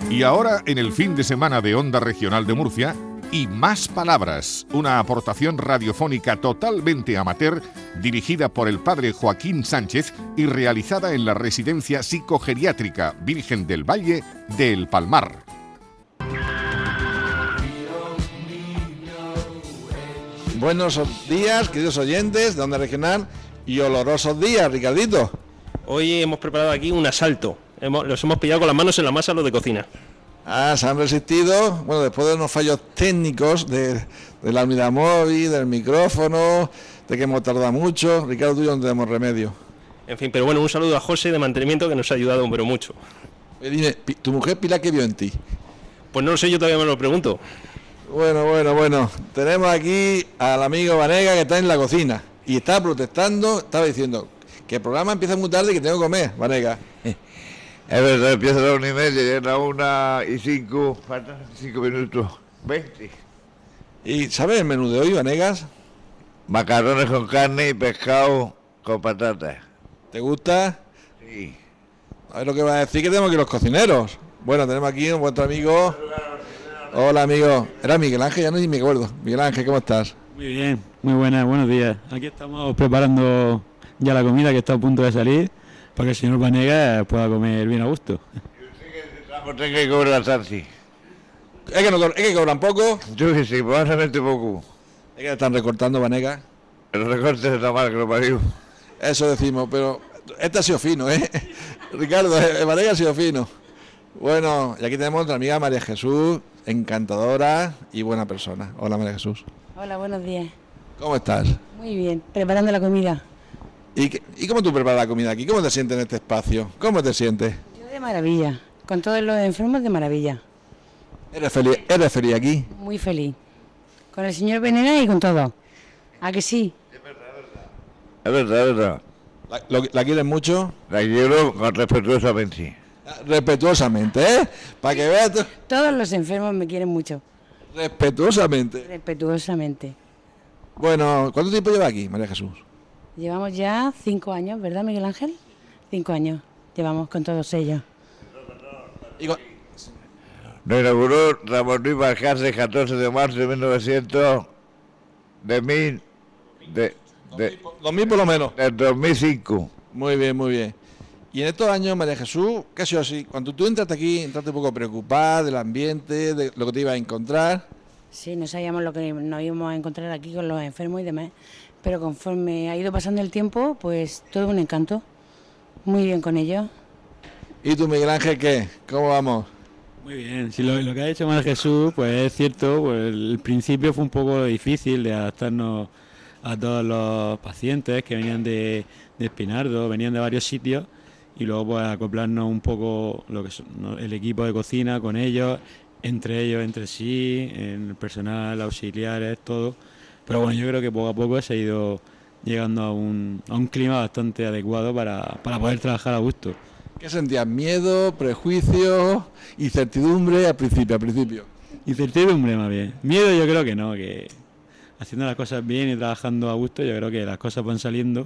Y ahora, en el fin de semana de Onda Regional de Murcia, Y Más Palabras, una aportación radiofónica totalmente amateur, dirigida por el padre Joaquín Sánchez y realizada en la Residencia Psicogeriátrica Virgen del Valle de El Palmar. Buenos días, queridos oyentes de Onda Regional, y olorosos días, Ricardito. Hoy hemos preparado aquí un asalto. Los hemos pillado con las manos en la masa los de cocina. Se han resistido, bueno, después de unos fallos técnicos de la unidad móvil, del micrófono, de que hemos tardado mucho. Ricardo, tú y yo no tenemos remedio. En fin, pero bueno, un saludo a José de mantenimiento, que nos ha ayudado, pero mucho. Dime, ¿tu mujer Pilar qué vio en ti? Pues no lo sé, yo todavía me lo pregunto. Bueno. Tenemos aquí al amigo Vanega, que está en la cocina y está protestando, estaba diciendo que el programa empieza muy tarde y que tengo que comer, Vanega. Es verdad, empieza a las 1:30 y a las 1:05, faltan 5 minutos, 20. ¿Y sabes el menú de hoy, Vanegas? Macarrones con carne y pescado con patatas. ¿Te gusta? Sí. A ver lo que va a decir, que tenemos aquí los cocineros. Bueno, tenemos aquí un buen amigo. Hola, amigo. Era Miguel Ángel, ya no ni me acuerdo. Miguel Ángel, ¿cómo estás? Muy bien, muy buenas, buenos días. Aquí estamos preparando ya la comida que está a punto de salir, para que el señor Vanegas pueda comer bien a gusto. Tengo que cobrar taxi. ¿Es que cobran poco? Yo que sí, probablemente poco. Es que están recortando, Vanegas. El recorte está mal, que lo parió. Eso decimos, pero este ha sido fino, ¿eh? Ricardo, Vanegas ha sido fino. Bueno, y aquí tenemos a nuestra amiga María Jesús, encantadora y buena persona. Hola, María Jesús. Hola, buenos días. ¿Cómo estás? Muy bien, preparando la comida. ¿Y cómo tú preparas la comida aquí? ¿Cómo te sientes en este espacio? ¿Cómo te sientes? Yo de maravilla, con todos los enfermos de maravilla. ¿Eres feliz aquí? Muy feliz. Con el señor Venegas y con todo. ¿A que sí? Es verdad. ¿La quieres mucho? La quiero respetuosamente. Respetuosamente, ¿eh? Para que veas tú. Todos los enfermos me quieren mucho. Respetuosamente. Respetuosamente. Bueno, ¿cuánto tiempo lleva aquí, María Jesús? Llevamos ya 5 años, ¿verdad, Miguel Ángel? 5 años llevamos con todos ellos. Lo inauguró Ramón Luis Valcárcel el 14 de marzo de 1900, del 2000 por lo menos. Del 2005. Muy bien. Y en estos años, María Jesús, ¿qué ha sido así? Cuando tú entraste aquí, entraste un poco preocupada del ambiente, de lo que te ibas a encontrar. Sí, no sabíamos lo que nos íbamos a encontrar aquí con los enfermos y demás. Pero conforme ha ido pasando el tiempo, pues todo un encanto. Muy bien con ellos. ¿Y tú, Miguel Ángel, qué? ¿Cómo vamos? Muy bien, si lo que ha hecho María Jesús, pues es cierto, pues el principio fue un poco difícil de adaptarnos a todos los pacientes que venían de Espinardo, venían de varios sitios, y luego pues acoplarnos un poco lo que son, ¿no?, el equipo de cocina con ellos, entre sí, en el personal, auxiliares, todo. Pero bueno, yo creo que poco a poco se ha ido llegando a un clima bastante adecuado para poder trabajar a gusto. ¿Qué sentías? ¿Miedo, prejuicio, incertidumbre al principio? Incertidumbre más bien. Miedo yo creo que no, que haciendo las cosas bien y trabajando a gusto yo creo que las cosas van saliendo.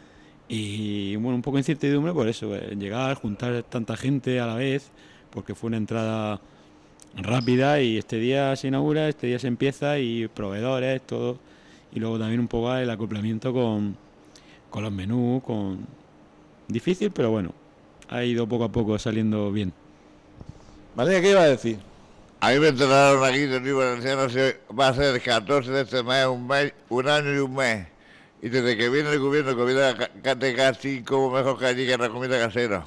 Y bueno, un poco de incertidumbre por eso, llegar, juntar tanta gente a la vez, porque fue una entrada rápida y este día se inaugura, este día se empieza y proveedores, todo. Y luego también un poco el acoplamiento con los menús, difícil, pero bueno, ha ido poco a poco saliendo bien. Vale, ¿qué iba a decir? A mí me entrenaron aquí de Río Valenciano, va a ser el 14 de este mes, un año y un mes. Y desde que viene el gobierno, comida de casi como mejor que allí, que la comida casera.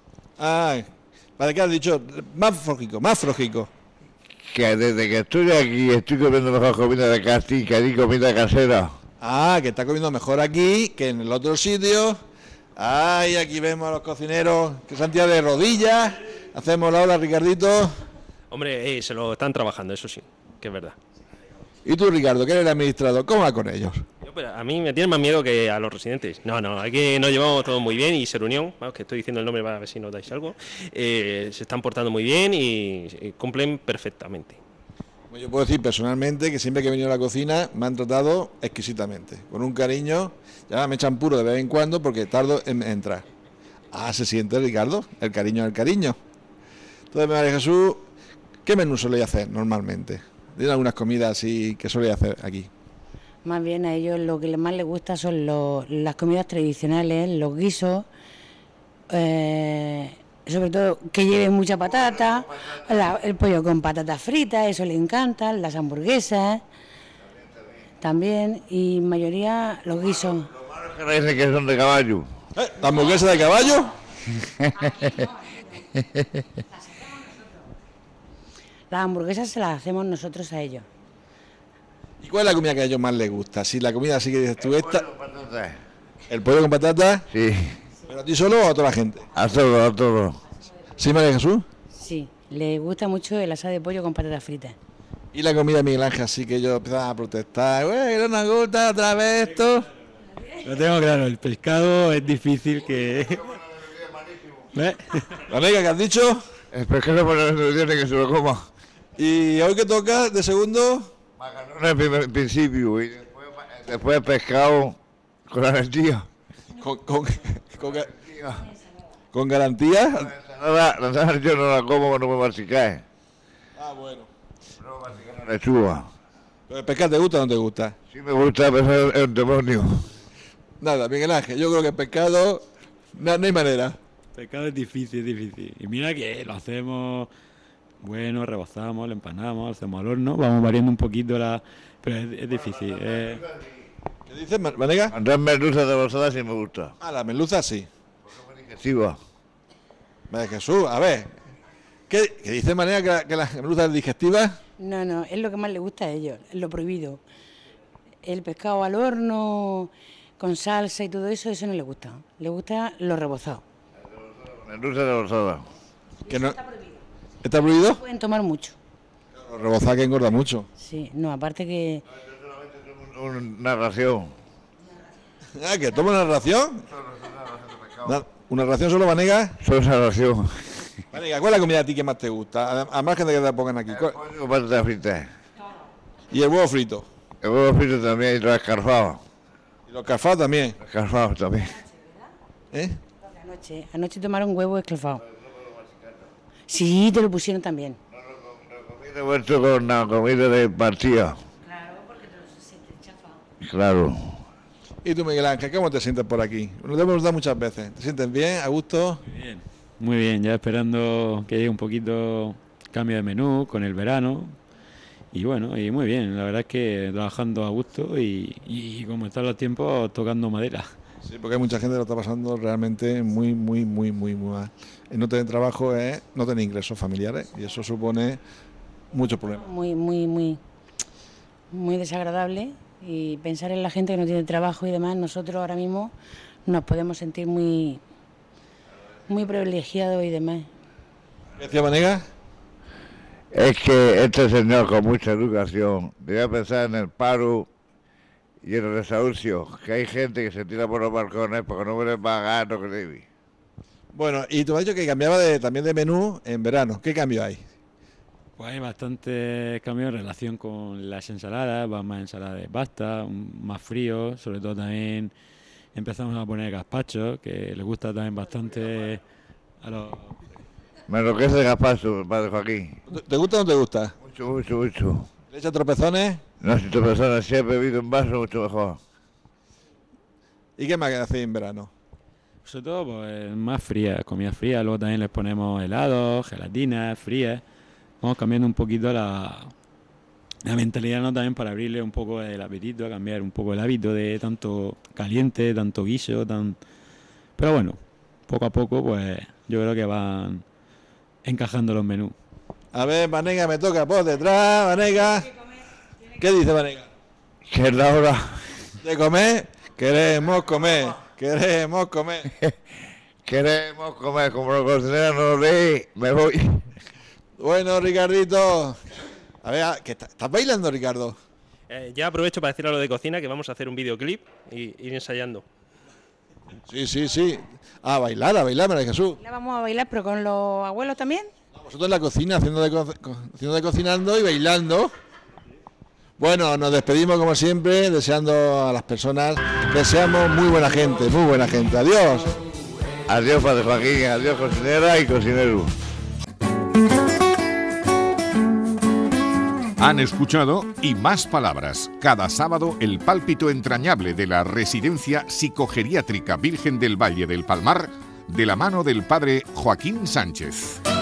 Vale, ¿qué has dicho? Más frojico. Que desde que estoy aquí estoy comiendo mejor comida de Castilla que allí comida casera. Que está comiendo mejor aquí que en el otro sitio. Aquí vemos a los cocineros que se han tirado de rodillas. Hacemos la ola, Ricardito. Hombre, se lo están trabajando, eso sí, que es verdad. ¿Y tú, Ricardo, que eres el administrador, cómo va con ellos? A mí me tienen más miedo que a los residentes. No, aquí nos llevamos todo muy bien y Serunión, vamos, que estoy diciendo el nombre para ver si nos dais algo, se están portando muy bien y cumplen perfectamente. Yo puedo decir personalmente que siempre que he venido a la cocina me han tratado exquisitamente, con un cariño, ya me echan puro de vez en cuando porque tardo en entrar. Se siente, Ricardo, el cariño. Entonces, María Jesús, ¿Qué menú soléis hacer normalmente? ¿Tienen algunas comidas así que soléis hacer aquí? Más bien a ellos lo que más les gusta son las comidas tradicionales, los guisos, sobre todo que lleven mucha patata, el pollo con patatas fritas, eso les encanta, las hamburguesas también, y mayoría los guisos. Que dicen que son de caballo. ¿La hamburguesa de caballo? Las hamburguesas se las hacemos nosotros a ellos. ¿Y cuál es la comida que a ellos más les gusta? Si la comida así que dices tú, esta... Patatas. ¿El pollo con patatas? Sí, ¿Pero a ti solo o a toda la gente? a todo, a todo. ¿Sí, María Jesús? Sí, les gusta mucho el asado de pollo con patatas fritas. Y la comida de Miguel Ángel, así que ellos empezaban a protestar, ¡güey, no nos gusta otra vez esto! Lo tengo claro, el pescado es difícil que... ¿Ves? Vanega, ¿qué has dicho? El pescado por las instrucciones que se lo coma. ¿Y hoy que toca de segundo? Macarrones en principio y después pescado con garantía. ¿Con garantía? La ensalada yo no la como cuando me masticae. Ah, bueno. No masticar la lechuga. ¿Pero el pescado te gusta o no te gusta? Sí me gusta, pero es un demonio. Nada, Miguel Ángel, yo creo que el pescado no hay manera. El pescado es difícil. Y mira que lo hacemos, bueno, rebozamos, lo empanamos, lo hacemos al horno, vamos variando un poquito pero es difícil. ¿Qué dices, Vanega? Andar merluza de rosada sí me gusta. Ah, la merluza sí. Porque es digestiva. María Jesús, a ver. ¿Qué dice Vanega que la merluza es digestiva? No, es lo que más les gusta a ellos, es lo prohibido. El pescado al horno, con salsa y todo eso, eso no les gusta. Les gusta lo rebozado. Merluza de rosada. Que no, ¿está prohibido? Pueden tomar mucho. Rebozar que engorda mucho. Sí, no, aparte que... Una ración. Ah, ¿que toma una ración? ¿Una ración solo, Vanega? Solo una ración. Vanega, ¿cuál es la comida a ti que más te gusta? Además que te pongan aquí. Pollo con patatas fritas. Y el huevo frito. El huevo frito también y los escarfados. Y los calfados también. Los escarfados también. ¿Eh? Anoche tomaron huevo escalfado. Sí, te lo pusieron también. Comida vuestro con la comida de partida. Claro, porque se te chafa. Claro. ¿Y tú, Miguel Ángel, cómo te sientes por aquí? Nos lo hemos dado muchas veces. ¿Te sientes bien, a gusto? Muy bien, ya esperando que llegue un poquito cambio de menú con el verano. Y bueno, y muy bien, la verdad es que trabajando a gusto y como están los tiempos, tocando madera. Sí, porque hay mucha gente que lo está pasando realmente muy mal. El no tener trabajo es no tener ingresos familiares y eso supone muchos problemas. Muy desagradable, y pensar en la gente que no tiene trabajo y demás, nosotros ahora mismo nos podemos sentir muy privilegiados y demás. ¿Qué decía Vanega? Es que este señor con mucha educación debe pensar en el paro y en el desahucio, que hay gente que se tira por los balcones porque no puede pagar lo que debe. Bueno, y tú me has dicho que cambiaba también de menú en verano. ¿Qué cambio hay? Pues hay bastantes cambios en relación con las ensaladas, va más ensalada de pasta, más frío, sobre todo también empezamos a poner gazpacho, que le gusta también bastante a los... Me enloquece el gazpacho, padre Joaquín. ¿Te gusta o no te gusta? Mucho. ¿Le echas tropezones? No, si tu persona si he bebido un vaso, mucho mejor. ¿Y qué más hacéis en verano? Sobre todo pues, más fría, comida fría, luego también les ponemos helados, gelatinas frías. Vamos cambiando un poquito la mentalidad, ¿no? También para abrirle un poco el apetito, a cambiar un poco el hábito de tanto caliente, tanto guiso, Pero bueno, poco a poco pues yo creo que van encajando los menús. A ver, Vanega, me toca por detrás, Vanega. ¿Qué dice Vanega? Que es la hora. ¿De comer? Queremos comer. Queremos comer. Queremos comer, como los cocineros no lo leí, me voy. Bueno, Ricardito. A ver, ¿estás bailando, Ricardo? Ya aprovecho para decir algo de cocina, que vamos a hacer un videoclip y ir ensayando. Sí. A bailar, María Jesús. ¿La vamos a bailar, pero con los abuelos también? Vosotros en la cocina, haciendo de cocinando y bailando. Bueno, nos despedimos como siempre, deseando a las personas, deseamos muy buena gente. Adiós. Adiós, padre Joaquín, adiós, cocinera y cocinero. Han escuchado Y Más Palabras. Cada sábado el pálpito entrañable de la Residencia Psicogeriátrica Virgen del Valle del Palmar, de la mano del padre Joaquín Sánchez.